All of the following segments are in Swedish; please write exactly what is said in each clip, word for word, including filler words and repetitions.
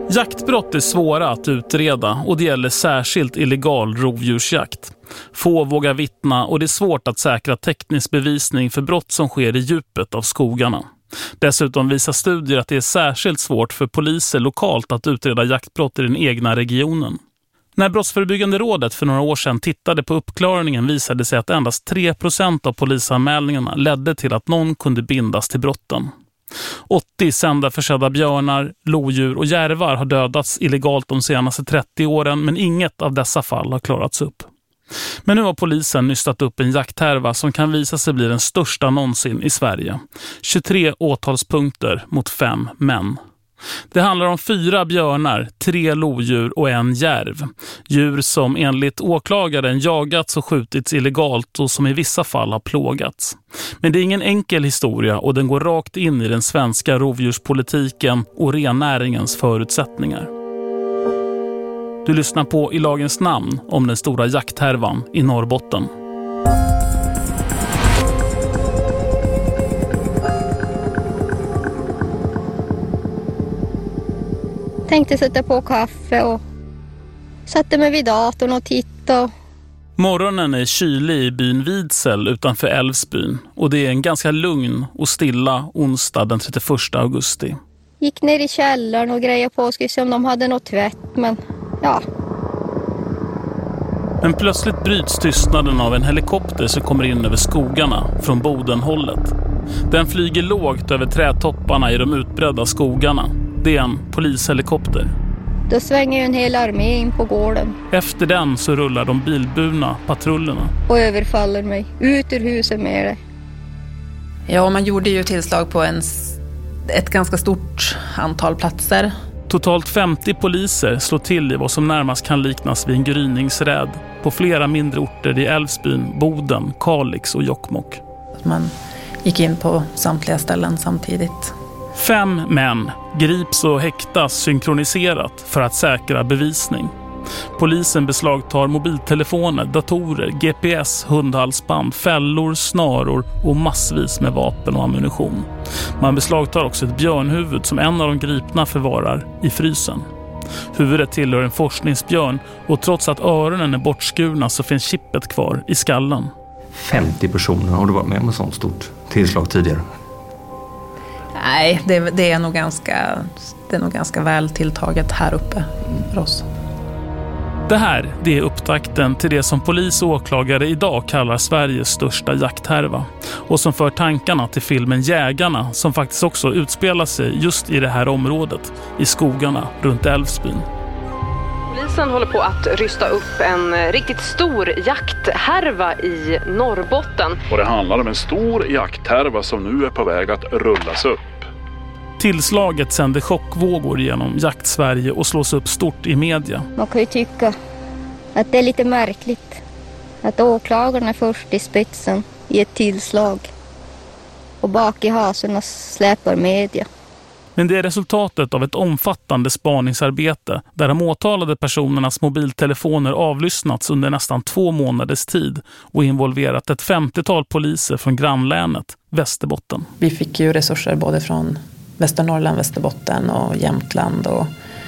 Jaktbrott är svåra att utreda och det gäller särskilt illegal rovdjursjakt. Få vågar vittna och det är svårt att säkra teknisk bevisning för brott som sker i djupet av skogarna. Dessutom visar studier att det är särskilt svårt för poliser lokalt att utreda jaktbrott i den egna regionen. När Brottsförebyggande rådet för några år sedan tittade på uppklarningen visade det sig att endast tre procent av polisanmälningarna ledde till att någon kunde bindas till brotten. åttio sändarförsedda björnar, lodjur och järvar har dödats illegalt de senaste trettio åren, men inget av dessa fall har klarats upp. Men nu har polisen nystat upp en jakthärva som kan visa sig bli den största någonsin i Sverige. tjugotre åtalspunkter mot fem män. Det handlar om fyra björnar, tre lodjur och en järv. Djur som enligt åklagaren jagats och skjutits illegalt och som i vissa fall har plågats. Men det är ingen enkel historia och den går rakt in i den svenska rovdjurspolitiken och rennäringens förutsättningar. Du lyssnar på I lagens namn om den stora jakthärvan i Norrbotten. Tänkte sätta på kaffe och satte mig vid datorn och tittade. Morgonen är kylig i byn Vidsel utanför Älvsbyn och det är en ganska lugn och stilla onsdag den trettioförsta augusti. Gick ner i källaren och grejade på och skulle se om de hade något tvätt, men ja. Men plötsligt bryts tystnaden av en helikopter som kommer in över skogarna från Bodenhållet. Den flyger lågt över trädtopparna i de utbredda skogarna. Det är en polishelikopter. Då svänger ju en hel armé in på gården. Efter den så rullar de bilburna patrullerna. Och överfaller mig. Ut ur huset med det. Ja, man gjorde ju tillslag på en, ett ganska stort antal platser. Totalt femtio poliser slår till i vad som närmast kan liknas vid en gryningsräd på flera mindre orter i Älvsbyn, Boden, Kalix och Jokkmokk. Man gick in på samtliga ställen samtidigt. Fem män grips och häktas synkroniserat för att säkra bevisning. Polisen beslagtar mobiltelefoner, datorer, G P S, hundhalsband, fällor, snaror och massvis med vapen och ammunition. Man beslagtar också ett björnhuvud som en av de gripna förvarar i frysen. Huvudet tillhör en forskningsbjörn och trots att öronen är bortskurna så finns chippet kvar i skallen. femtio personer har du varit med om ett sånt stort tillslag tidigare? Nej, det, det, är nog ganska, det är nog ganska väl tilltaget här uppe för oss. Det här det är upptakten till det som polis och åklagare idag kallar Sveriges största jakthärva och som för tankarna till filmen Jägarna som faktiskt också utspelar sig just i det här området, i skogarna runt Älvsbyn. Polisen håller på att rysta upp en riktigt stor jakthärva i Norrbotten. Och det handlar om en stor jakthärva som nu är på väg att rullas upp. Tillslaget sänder chockvågor genom Jakt-Sverige och slås upp stort i media. Man kan ju tycka att det är lite märkligt att åklagarna är först i spetsen i ett tillslag och bak i hasorna släpar media. Men det är resultatet av ett omfattande spaningsarbete där de åtalade personernas mobiltelefoner avlyssnats under nästan två månaders tid och involverat ett femtiotal poliser från grannlänet Västerbotten. Vi fick ju resurser både från Västernorrland, Västerbotten och Jämtland. Och...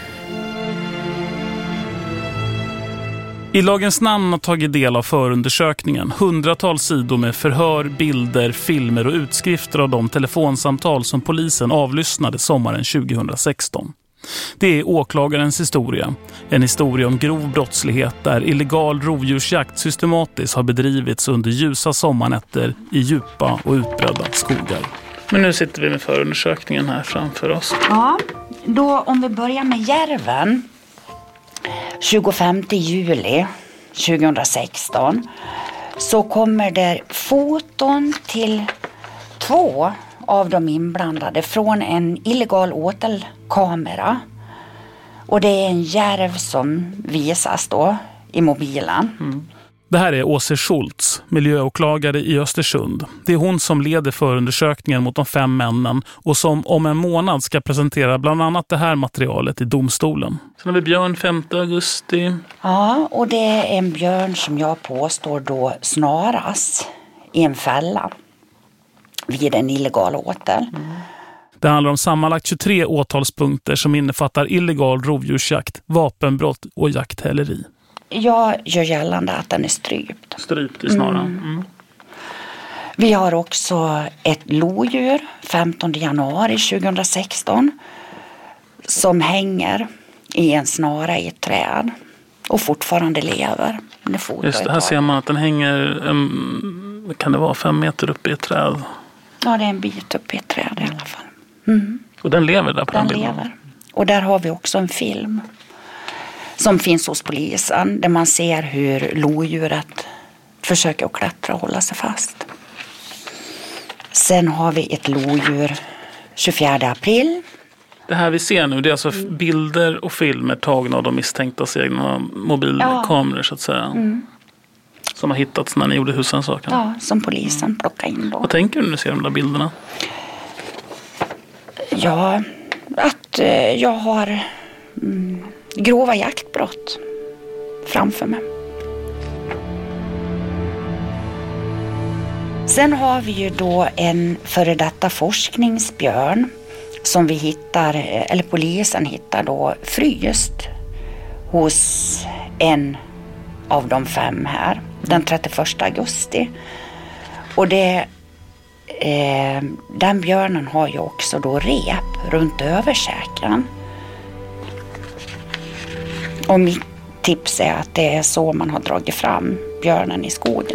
I lagens namn har tagit del av förundersökningen. Hundratals sidor med förhör, bilder, filmer och utskrifter av de telefonsamtal som polisen avlyssnade sommaren tjugohundrasexton. Det är åklagarens historia. En historia om grov brottslighet där illegal rovdjursjakt systematiskt har bedrivits under ljusa sommarnätter i djupa och utbredda skogar. Men nu sitter vi med förundersökningen här framför oss. Ja, då om vi börjar med järven. tjugofemte juli tjugohundrasexton så kommer det foton till två av de inblandade från en illegal åtelkamera. Och det är en järv som visas då i mobilen. Mm. Det här är Åse Schultz, miljöåklagare i Östersund. Det är hon som leder förundersökningen mot de fem männen och som om en månad ska presentera bland annat det här materialet i domstolen. Sen har vi björn femte augusti. Ja, och det är en björn som jag påstår då snaras i en fälla vid en illegal åtel. Mm. Det handlar om sammanlagt tjugotre åtalspunkter som innefattar illegal rovdjursjakt, vapenbrott och jakthäleri. Jag gör gällande att den är strypt. Strypt i snaran. Mm. Mm. Vi har också ett lodjur femtonde januari tjugohundrasexton som hänger i en snara i ett träd och fortfarande lever. Just det, här ser man att den hänger, um, kan det vara fem meter upp i ett träd? Ja, det är en bit upp i ett träd i alla fall. Mm. Och den lever där på den, den bilden? lever. Och där har vi också en film som finns hos polisen där man ser hur lodjuret försöker att klättra och hålla sig fast. Sen har vi ett lodjur tjugofjärde april. Det här vi ser nu, det är alltså bilder och filmer tagna av de misstänktas egna mobilkameror, ja. Så att säga. Mm. Som har hittats när ni gjorde husrannsakan. Ja, som polisen mm. plockade in då. Vad tänker du när du ser de där bilderna? Ja, att eh, jag har mm, grova jaktbrott framför mig. Sen har vi ju då en före detta forskningsbjörn som vi hittar, eller polisen hittar då fryst hos en av de fem här den trettioförsta augusti. Och det, eh, den björnen har ju också då rep runt översäken. Och mitt tips är att det är så man har dragit fram björnen i skogen.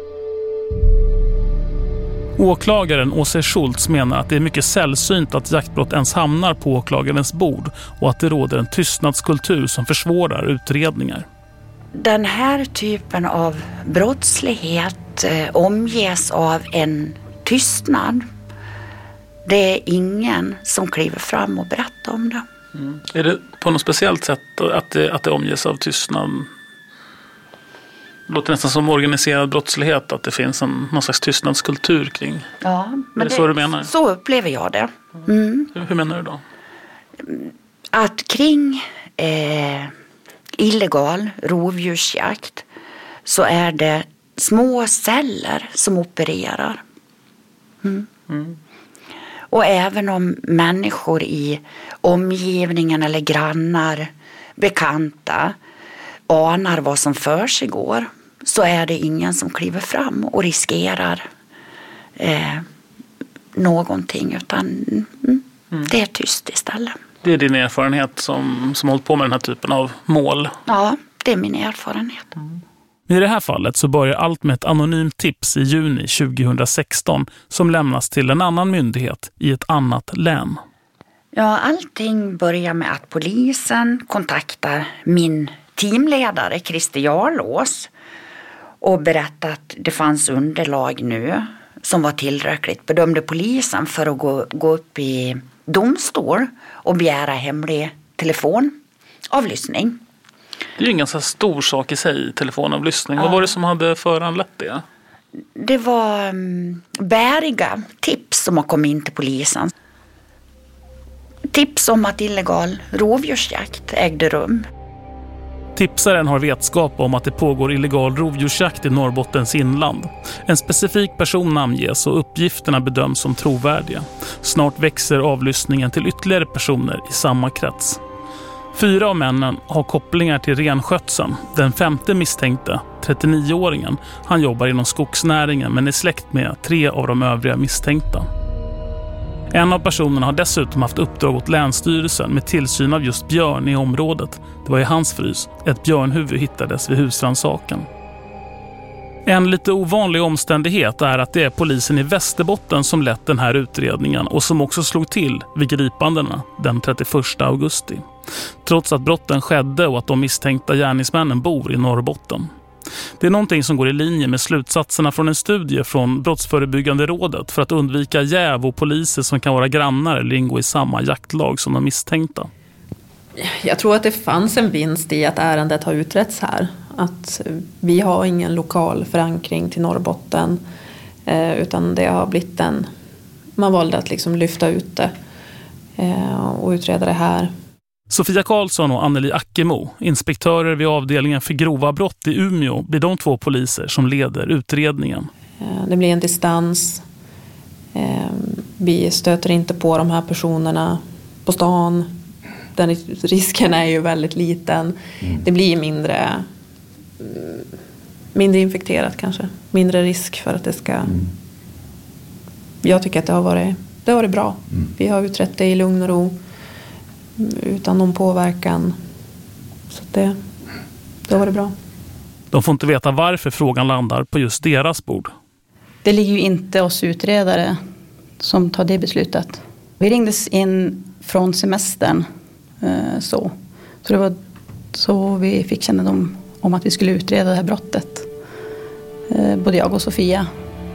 Åklagaren Åse Schultz menar att det är mycket sällsynt att jaktbrott ens hamnar på åklagarens bord och att det råder en tystnadskultur som försvårar utredningar. Den här typen av brottslighet eh, omges av en tystnad. Det är ingen som kliver fram och berättar om det. Mm. Är det på något speciellt sätt att det, att det omges av tystnad? Det låter nästan som organiserad brottslighet, att det finns en, någon slags tystnadskultur kring. Ja, men är det, det så du menar? Så upplever jag det. Mm. Hur, hur menar du då? Att kring eh, illegal rovdjursjakt så är det små celler som opererar. Mm. Mm. Och även om människor i omgivningen eller grannar, bekanta anar vad som för sig går, så är det ingen som kliver fram och riskerar eh, någonting, utan mm, mm. det är tyst istället. Det är din erfarenhet som, som hållit på med den här typen av mål? Ja, det är min erfarenhet. Mm. I det här fallet så börjar allt med ett anonymt tips i juni tjugohundrasexton som lämnas till en annan myndighet i ett annat län. Ja, allting börjar med att polisen kontaktar min teamledare Christer Jarlås och berättade att det fanns underlag nu som var tillräckligt, bedömde polisen, för att gå, gå upp i domstol och begära hemlig telefonavlyssning. Det är ju en ganska stor sak i sig, telefonavlyssning. Ja. Vad var det som hade föranlett det? Det var um, bäriga tips som har kommit in till polisen. Tips om att illegal rovdjursjakt ägde rum. Tipsaren har vetskap om att det pågår illegal rovdjursjakt i Norrbottens inland. En specifik person namnges och uppgifterna bedöms som trovärdiga. Snart växer avlyssningen till ytterligare personer i samma krets. Fyra av männen har kopplingar till renskötseln. Den femte misstänkte, trettionio-åringen, han jobbar inom skogsnäringen men är släkt med tre av de övriga misstänkta. En av personerna har dessutom haft uppdrag åt Länsstyrelsen med tillsyn av just björn i området. Det var i hans frys. Ett björnhuvud hittades vid husrannsakan. En lite ovanlig omständighet är att det är polisen i Västerbotten som lett den här utredningen och som också slog till vid gripandena den trettioförsta augusti. Trots att brotten skedde och att de misstänkta gärningsmännen bor i Norrbotten. Det är någonting som går i linje med slutsatserna från en studie från Brottsförebyggande rådet för att undvika jäv och poliser som kan vara grannar eller ingå i samma jaktlag som de misstänkta. Jag tror att det fanns en vinst i att ärendet har utretts här. Att vi har ingen lokal förankring till Norrbotten, utan det har blivit en... Man valde att liksom lyfta ut det och utreda det här. Sofia Karlsson och Anneli Ackemo, inspektörer vid avdelningen för grova brott i Umeå, blir de två poliser som leder utredningen. Det blir en distans. Eh, vi stöter inte på de här personerna på stan. Den risken är ju väldigt liten. Mm. Det blir mindre, mindre infekterat kanske. Mindre risk för att det ska... Mm. Jag tycker att det har varit, det har varit bra. Mm. Vi har utrett det i lugn och ro. Utan någon påverkan. Så det, det har varit bra. De får inte veta varför frågan landar på just deras bord. Det ligger ju inte oss utredare som tar det beslutet. Vi ringdes in från semestern. Så, så det var så vi fick kännedom om att vi skulle utreda det här brottet. Både jag och Sofia.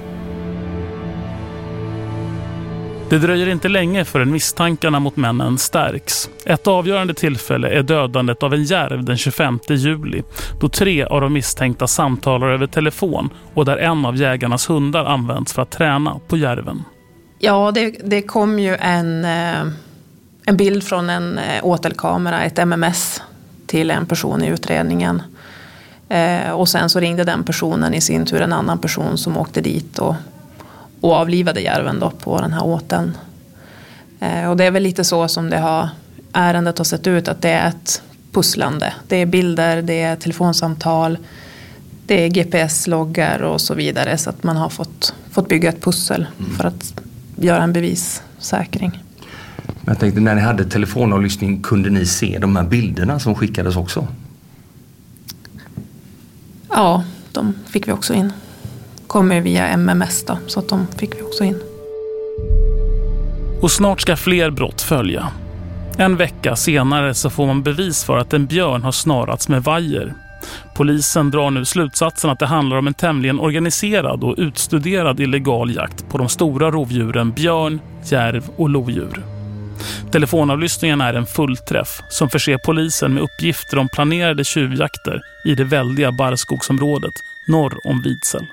Det dröjer inte länge förrän misstankarna mot männen stärks. Ett avgörande tillfälle är dödandet av en järv den tjugofemte juli, då tre av de misstänkta samtalar över telefon och där en av jägarnas hundar används för att träna på järven. Ja, det, det kom ju en, en bild från en åtelkamera, ett M M S, till en person i utredningen. Och sen så ringde den personen i sin tur en annan person som åkte dit och och avlivade järven då på den här åten. Eh, och det är väl lite så som det har, ärendet har sett ut, att det är ett pusslande. Det är bilder, det är telefonsamtal, det är G P S-loggar och så vidare. Så att man har fått, fått bygga ett pussel mm. för att göra en bevissäkring. Jag tänkte, när ni hade telefonavlyssning, kunde ni se de här bilderna som skickades också? Ja, de fick vi också in. Kommer via M M S då, så att de fick vi också in. Och snart ska fler brott följa. En vecka senare så får man bevis för att en björn har snarats med vajer. Polisen drar nu slutsatsen att det handlar om en tämligen organiserad och utstuderad illegal jakt på de stora rovdjuren björn, järv och lodjur. Telefonavlyssningen är en fullträff som förser polisen med uppgifter om planerade tjuvjakter i det väldiga barrskogsområdet norr om Vidsel.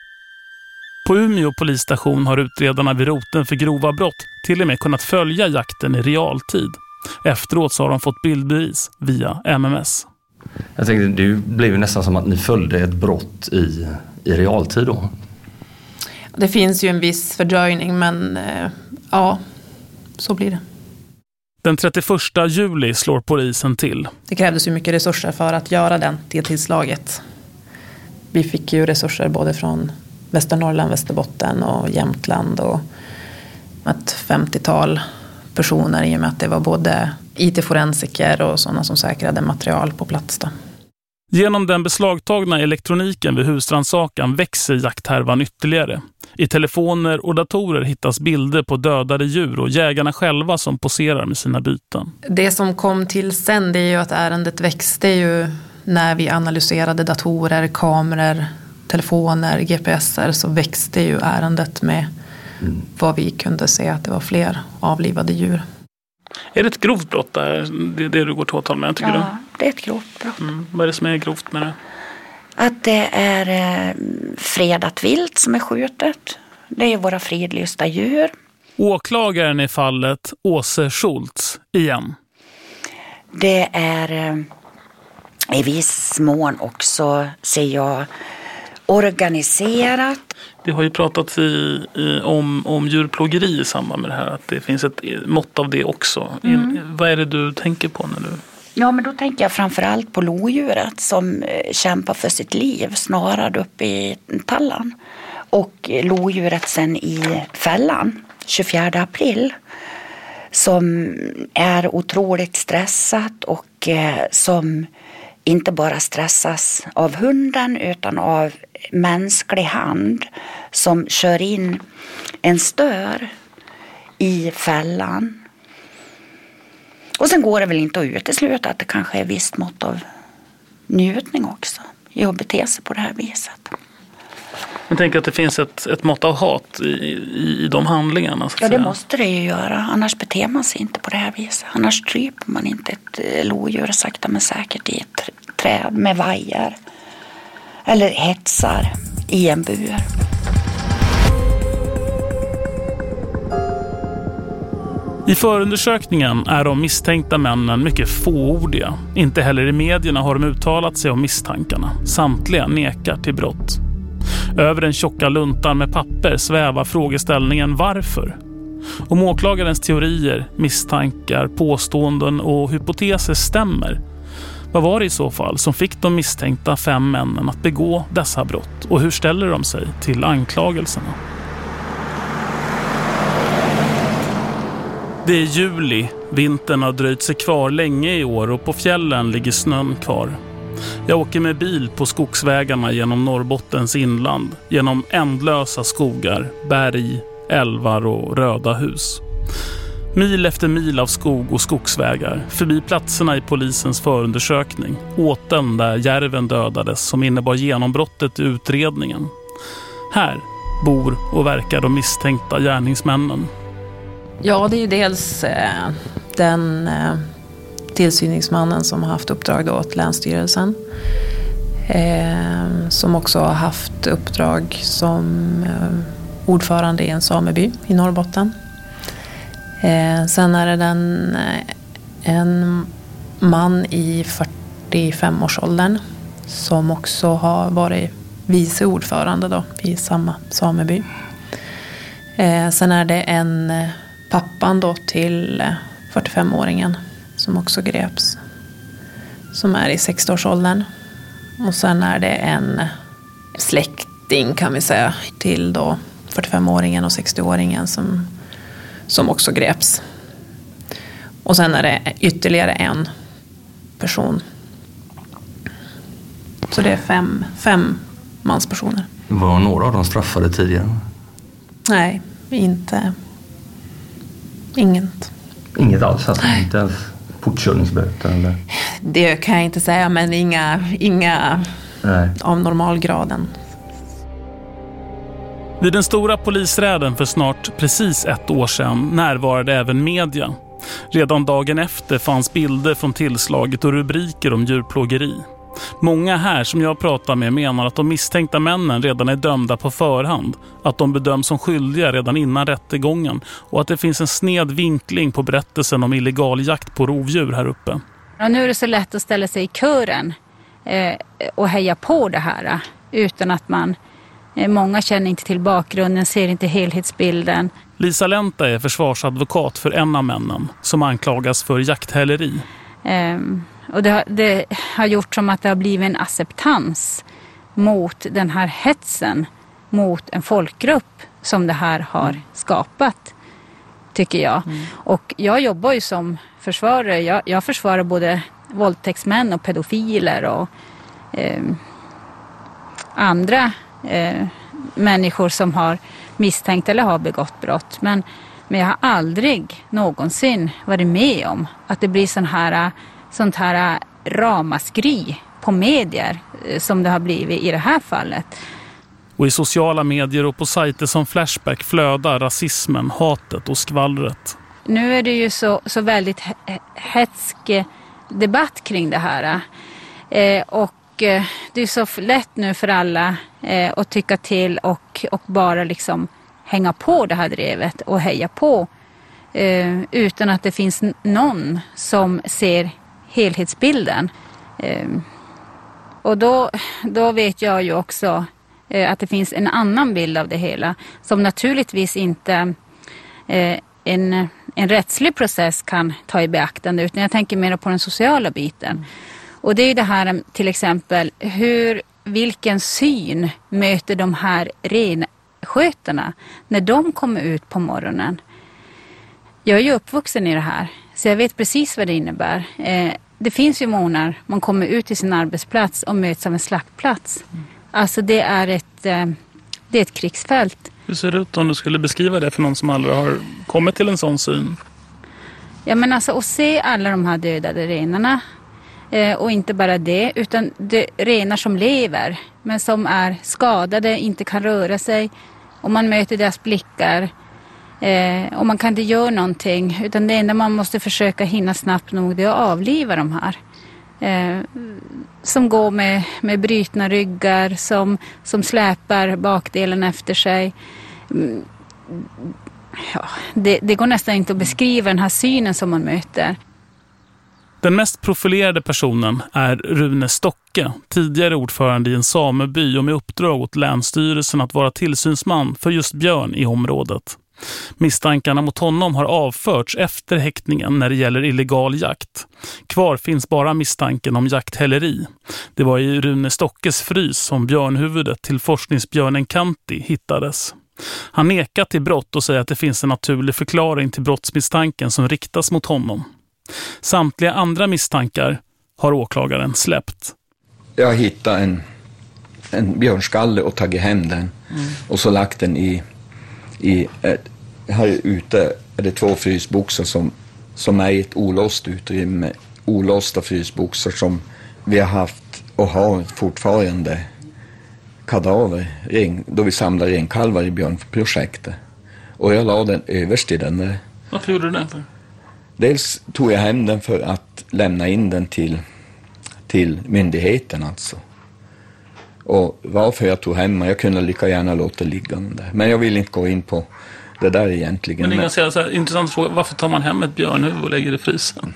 På Umeå polisstation har utredarna vid roten för grova brott till och med kunnat följa jakten i realtid. Efteråt så har de fått bildbevis via M M S. Jag tänkte, det blev ju nästan som att ni följde ett brott i, i realtid då. Det finns ju en viss fördröjning, men eh, ja, så blir det. Den trettioförsta juli slår polisen till. Det krävdes ju mycket resurser för att göra den, det tillslaget. Vi fick ju resurser både från Västernorrland, Västerbotten och Jämtland och ett femtiotal personer, i och med att det var både I T-forensiker och sådana som säkrade material på plats då. Genom den beslagtagna elektroniken vid husrannsakan växer jakthärvan ytterligare. I telefoner och datorer hittas bilder på dödade djur och jägarna själva som poserar med sina byten. Det som kom till sen, det är ju att ärendet växte ju när vi analyserade datorer, kameror, telefoner, G P S-er, så växte ju ärendet med mm. vad vi kunde se att det var fler avlivade djur. Är det ett grovt brott där, det, det du går till åtal med, tycker ja, du? Ja, det är ett grovt brott. Mm. Vad är det som är grovt med det? Att det är eh, fredat vilt som är skjutet. Det är ju våra fridlysta djur. Åklagaren i fallet, Åse Schultz, igen. Det är eh, i viss mån också, ser jag, organiserat. Det har ju pratats i, i, om, om djurplågeri i samband med det här. Att det finns ett mått av det också. Mm. In, vad är det du tänker på när du... Ja, men då tänker jag framförallt på lodjuret som eh, kämpar för sitt liv, snarad upp i tallan. Och lodjuret sen i fällan, tjugofjärde april, som är otroligt stressat och eh, som inte bara stressas av hunden utan av mänsklig hand som kör in en stör i fällan. Och sen går det väl inte att utesluta att det kanske är visst mått av njutning också i att bete sig på det här viset. Jag tänker att det finns ett, ett mått av hat i, i, i de handlingarna. Så att ja, det säga. måste det ju göra. Annars beter man sig inte på det här viset. Annars stryper man inte ett lodjur sakta men säkert i ett träd med vajer. Eller hetsar i en bur. I förundersökningen är de misstänkta männen mycket fåordiga. Inte heller i medierna har de uttalat sig om misstankarna. Samtliga nekar till brott. Över den tjocka luntan med papper svävar frågeställningen varför. Om åklagarens teorier, misstankar, påståenden och hypoteser stämmer, vad var det i så fall som fick de misstänkta fem männen att begå dessa brott? Och hur ställer de sig till anklagelserna? Det är juli, vintern har dröjt sig kvar länge i år och på fjällen ligger snön kvar. Jag åker med bil på skogsvägarna genom Norrbottens inland, genom ändlösa skogar, berg, älvar och röda hus. Mil efter mil av skog och skogsvägar, förbi platserna i polisens förundersökning, åten där järven dödades som innebar genombrottet i utredningen. Här bor och verkar de misstänkta gärningsmännen. Ja, det är ju dels eh, den eh, tillsyningsmannen som har haft uppdrag då åt Länsstyrelsen. Eh, som också har haft uppdrag som eh, ordförande i en sameby i Norrbotten. Eh, sen är det den, eh, en man i fyrtiofem-årsåldern som också har varit vice ordförande då i samma sameby. Eh, sen är det en eh, pappan då till eh, fyrtiofem-åringen som också greps, som är i sextioårsåldern. Och sen är det en släkting kan vi säga till då fyrtiofem-åringen och sextioåringen som, som också greps. Och sen är det ytterligare en person. Så det är fem, fem manspersoner. Var några av dem straffade tidigare? Nej, inte. Inget. Inget alls? Alltså, inte ens portkörningsböter eller? Det kan jag inte säga, men inga, inga av normalgraden. Vid den stora polisräden för snart precis ett år sedan närvarade även media. Redan dagen efter fanns bilder från tillslaget och rubriker om djurplågeri. Många här som jag pratar med menar att de misstänkta männen redan är dömda på förhand, att de bedöms som skyldiga redan innan rättegången och att det finns en sned vinkling på berättelsen om illegal jakt på rovdjur här uppe. Ja, nu är det så lätt att ställa sig i kören eh, och heja på det här utan att man, eh, många känner inte till bakgrunden, ser inte helhetsbilden. Lisa Lenta är försvarsadvokat för en av männen som anklagas för jakthäleri. Eh, Och det har, det har gjort som att det har blivit en acceptans mot den här hetsen mot en folkgrupp som det här har mm. skapat, tycker jag. Mm. Och jag jobbar ju som försvarare. Jag, jag försvarar både våldtäktsmän och pedofiler och eh, andra eh, människor som har misstänkt eller har begått brott. Men, men jag har aldrig någonsin varit med om att det blir sån här sånt här ramaskri på medier som det har blivit i det här fallet. Och i sociala medier och på sajter som Flashback flödar rasismen, hatet och skvallret. Nu är det ju så, så väldigt hetsk debatt kring det här. Eh, och eh, det är så lätt nu för alla eh, att tycka till och, och bara liksom hänga på det här drevet och heja på. Eh, utan att det finns någon som ser helhetsbilden. Eh, och då, då vet jag ju också eh, att det finns en annan bild av det hela som naturligtvis inte eh, en, en rättslig process kan ta i beaktande, utan jag tänker mer på den sociala biten. Mm. Och det är ju det här till exempel hur, vilken syn möter de här renskötarna när de kommer ut på morgonen. Jag är ju uppvuxen i det här, så jag vet precis vad det innebär. Eh, det finns ju månader man kommer ut till sin arbetsplats och möts av en slaktplats. Mm. Alltså det är ett, eh, det är ett krigsfält. Hur ser det ut om du skulle beskriva det för någon som aldrig har kommit till en sån syn? Ja, men alltså att se alla de här dödade renarna. Eh, och inte bara det, utan det renar som lever men som är skadade, inte kan röra sig. Och man möter deras blickar. Eh, och man kan inte göra någonting, utan det enda man måste försöka hinna snabbt nog det är att avliva de här. Eh, som går med, med brytna ryggar, som, som släpar bakdelen efter sig. Mm, ja, det, det går nästan inte att beskriva den här synen som man möter. Den mest profilerade personen är Rune Stocke, tidigare ordförande i en sameby och med uppdrag åt Länsstyrelsen att vara tillsynsman för just björn i området. Misstankarna mot honom har avförts efter häktningen när det gäller illegal jakt. Kvar finns bara misstanken om jakthälleri. Det var i Rune Stockes frys som björnhuvudet till forskningsbjörnen Kanti hittades. Han nekar till brott och säger att det finns en naturlig förklaring till brottsmisstanken som riktas mot honom. Samtliga andra misstankar har åklagaren släppt. Jag hittade en, en björnskalle och tagit hem den. Mm. Och så lagt den i, i ett, här ute är det två frysboxar som, som är i ett olåst utrymme. Olåsta frysboxar som vi har haft och har fortfarande kadaver ren, då vi samlar renkalvar i björnprojektet. Och jag la den överst i den där. Varför gjorde du det för? Dels tog jag hem den för att lämna in den till, till myndigheten alltså. Och varför jag tog hem, jag kunde lika gärna låta ligga den där. Men jag vill inte gå in på det där egentligen. Men ingen säger så här, intressant fråga, varför tar man hem ett björnhuvud och lägger det i frysen?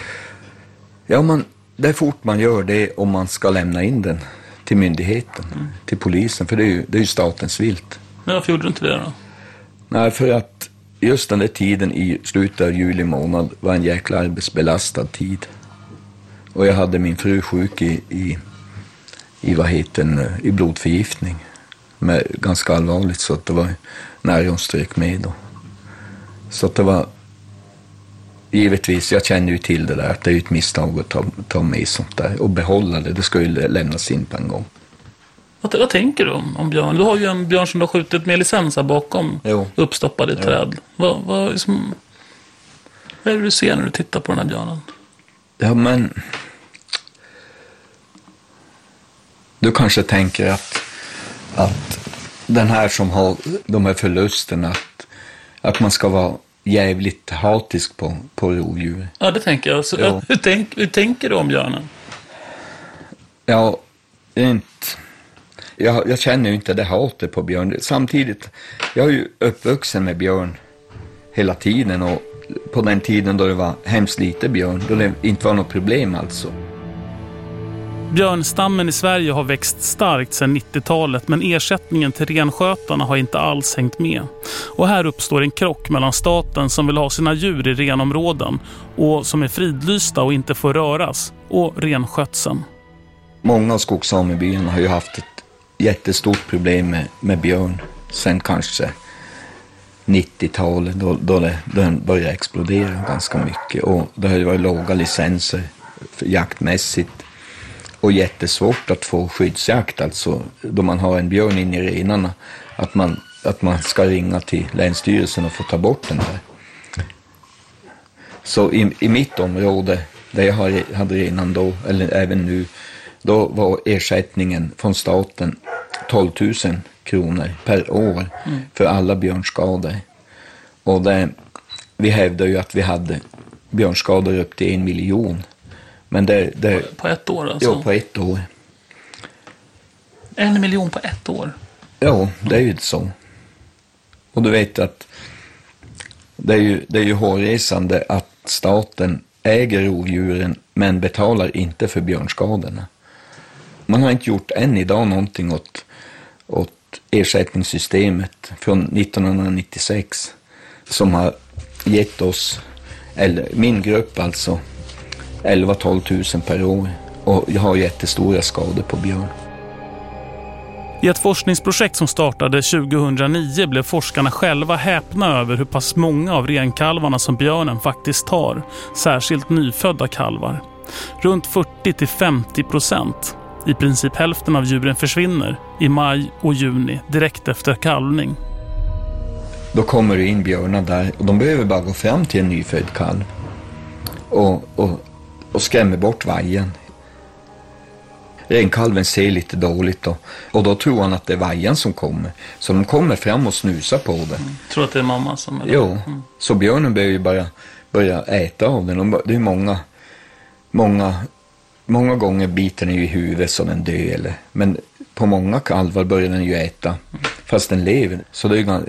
Ja, man, det är fort man gör det om man ska lämna in den till myndigheten, mm. till polisen, för det är ju, det är ju statens vilt. Men varför gjorde du inte det då? Nej, för att just den där tiden i slutet av juli månad var en jäkla arbetsbelastad tid. Och jag hade min fru sjuk i, i, i, vad heter den, i blodförgiftning. Med, ganska allvarligt, så att det var när hon strök med då. Så att det var givetvis, jag kände ju till det där, att det är ett misstag att ta, ta med sånt där och behålla det. Det skulle lämnas in på en gång. Vad, vad tänker du om, om björn? Du har ju en björn som du har skjutit med licens bakom, jo. uppstoppad i träd. Jo. Vad, vad, liksom, vad är det du ser när du tittar på den här björnen? Ja, men du kanske tänker att, att den här som har de här förlusterna, att, att man ska vara jävligt hatisk på, på rovdjur. Ja, det tänker jag. Så, ja. hur, tänk, hur tänker du om björnen? Ja, inte... Jag, jag känner ju inte det hatet på björn. Samtidigt, jag är ju uppvuxen med björn hela tiden, och på den tiden då det var hemskt lite björn, då det inte var något problem alltså. Björnstammen i Sverige har växt starkt sedan nittiotalet, men ersättningen till renskötarna har inte alls hängt med. Och här uppstår en krock mellan staten som vill ha sina djur i renområden och som är fridlysta och inte får röras, och renskötseln. Många av skogssamebyarna har ju haft ett jättestort problem med, med björn sen kanske nittiotalet, då, då det, den började explodera ganska mycket, och det har ju varit låga licenser för jaktmässigt och jättesvårt att få skyddsjakt, alltså då man har en björn in i renarna, att man, att man ska ringa till Länsstyrelsen och få ta bort den här. Så i, i mitt område där jag hade redan då, eller även nu, då var ersättningen från staten tolv tusen kronor per år mm. för alla björnskador. Och det, vi hävdade ju att vi hade björnskador upp till en miljon. Men det, det, på ett år alltså? Ja, på ett år. En miljon på ett år? Ja, det är ju så. Och du vet att det är ju, det är ju hårresande att staten äger rovdjuren men betalar inte för björnskadorna. Man har inte gjort än idag någonting åt, åt ersättningssystemet från nittonhundranittiosex som har gett oss, eller min grupp alltså, elva till tolv tusen per år, och jag har jättestora skador på björn. I ett forskningsprojekt som startade tjugohundranio blev forskarna själva häpna över hur pass många av renkalvarna som björnen faktiskt tar, särskilt nyfödda kalvar. Runt fyrtio till femtio procent. I princip hälften av djuren försvinner i maj och juni direkt efter kalvning. Då kommer det in björnar där, och de behöver bara gå fram till en nyfödd kalv och, och, och skrämmer bort vajen. Renkalven ser lite dåligt då, och då tror han att det är vajen som kommer. Så de kommer fram och snusar på den. Mm. Tror att det är mamma som är det? Jo, mm. Så björnen behöver ju bara börja äta av den. Det är många, många, många gånger biter den ju i huvudet så den dör. Eller, men på många kalvar börjar den ju äta mm. fast den lever. Så det är,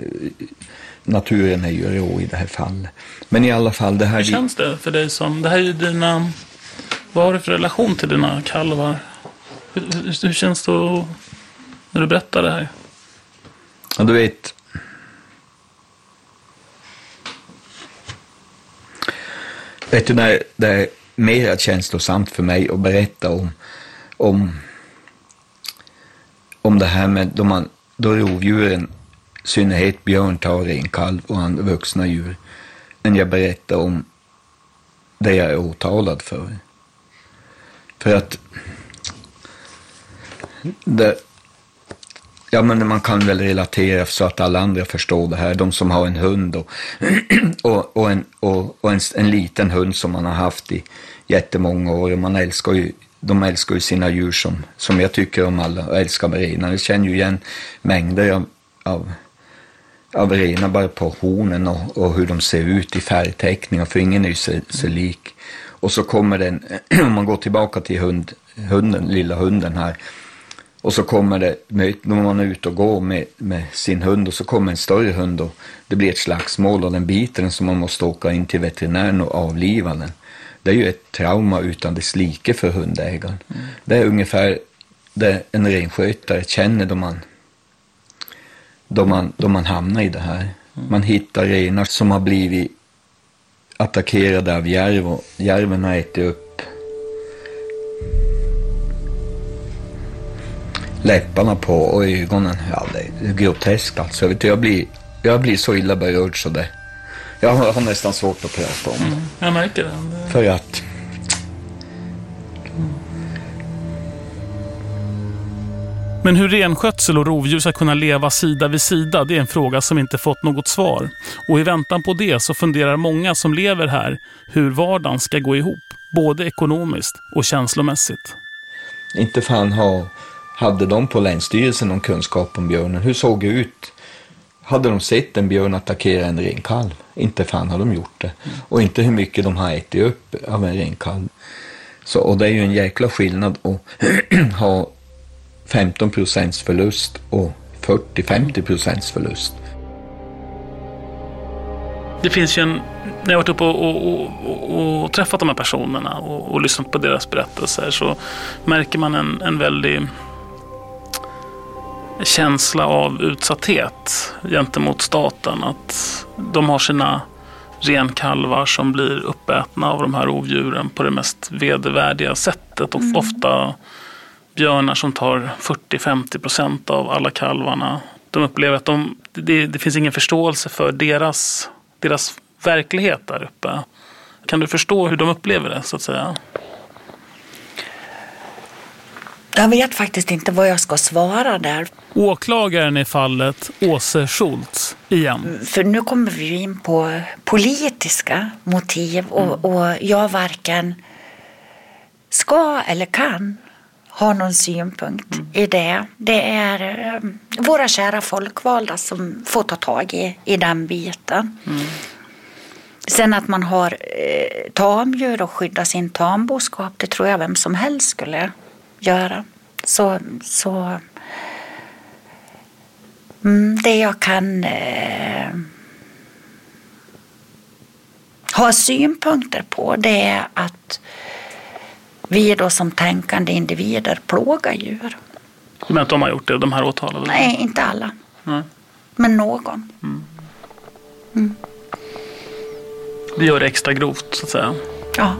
naturen är ju rå i det här fallet. Men i alla fall det här... Hur känns det för dig som... Det här är ju dina... Vad har du för relation till dina kalvar? Hur, hur, hur känns det att, när du berättar det här? Ja, du vet... Vet du, när det är mer känslosamt för mig att berätta om, om, om det här med då, man, då rovdjuren, i synnerhet björn, tar en kalv och andra vuxna djur, än jag berättar om det jag är åtalad för. För att det, ja, men man kan väl relatera så att alla andra förstår det här. De som har en hund och, och, och, en, och, och en, en liten hund som man har haft i jättemånga år. Och man älskar ju, de älskar ju sina djur som, som jag tycker om alla och älskar med renar. Jag känner ju igen mängder av, av, av renar bara på hornen och, och hur de ser ut i färgteckningar. För ingen är ju så, så lik. Och så kommer den, om man går tillbaka till hund, hunden, lilla hunden här. Och så kommer det, när man är ute och går med, med sin hund och så kommer en större hund och det blir ett slagsmål och den biter den så man måste åka in till veterinären och avliva den. Det är ju ett trauma utan dess like för hundägaren. Mm. Det är ungefär det en renskötare känner då man, då man, då man hamnar i det här. Mm. Man hittar renar som har blivit attackerade av järv och järven har ätit upp läpparna på och ögonen. Ja, det är groteskt alltså. Jag, vet, jag, blir, jag blir så illa berörd så det. Jag har, har nästan svårt att prata om det. Mm, jag märker det. För att... Men hur renskötsel och rovdjur ska kunna leva sida vid sida, det är en fråga som inte fått något svar. Och i väntan på det så funderar många som lever här hur vardagen ska gå ihop, både ekonomiskt och känslomässigt. Inte fan har... Hade de på länsstyrelsen någon kunskap om björnen? Hur såg det ut? Hade de sett en björn attackera en renkalv? Inte fan har de gjort det. Mm. Och inte hur mycket de har ätit upp av en renkalv. Så, och det är ju en jäkla skillnad att ha femton procents förlust och fyrtio till femtio procents förlust. Det finns ju en... När jag har varit uppe och, och, och, och träffat de här personerna och, och lyssnat på deras berättelser så märker man en, en väldig känsla av utsatthet gentemot staten. Att de har sina renkalvar som blir uppätna av de här rovdjuren på det mest vedervärdiga sättet. Och mm. ofta björnar som tar fyrtio till femtio procent av alla kalvarna. De upplever att de, det, det finns ingen förståelse för deras, deras verklighet där uppe. Kan du förstå hur de upplever det, så att säga? Jag vet faktiskt inte vad jag ska svara där. Åklagaren i fallet, Åse Schultz, igen. För nu kommer vi in på politiska motiv och, mm. och jag varken ska eller kan ha någon synpunkt mm. i det. Det är eh, våra kära folkvalda som får ta tag i, i den biten. Mm. Sen att man har eh, tamdjur och skydda sin tamboskap, det tror jag vem som helst skulle göra. Så, så mm, det jag kan eh, ha synpunkter på, det är att vi då som tänkande individer plågar djur. Men att de har gjort det, de här åtalade? Nej, inte alla. Nej. Men någon. Mm. Mm. Det gör det extra grovt, så att säga. Ja.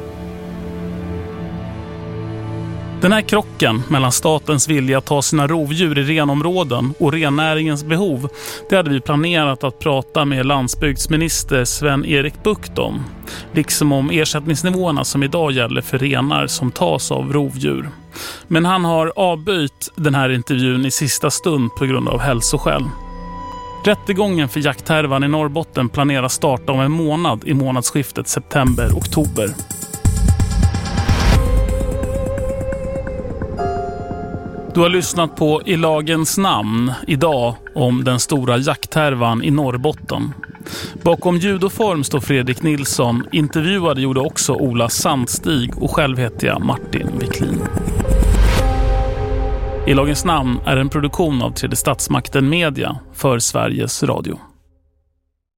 Den här krocken mellan statens vilja att ta sina rovdjur i renområden och rennäringens behov, det hade vi planerat att prata med landsbygdsminister Sven-Erik Bucht om. Liksom om ersättningsnivåerna som idag gäller för renar som tas av rovdjur. Men han har avböjt den här intervjun i sista stund på grund av hälsoskäl. Rättegången för jakthärvan i Norrbotten planeras starta om en månad i månadsskiftet september-oktober. Du har lyssnat på I lagens namn idag om den stora jakthärvan i Norrbotten. Bakom ljud och form står Fredrik Nilsson, intervjuade gjorde också Ola Sandstig och själv heter jag Martin Wiklin. I lagens namn är en produktion av Tredje Statsmakten Media för Sveriges Radio.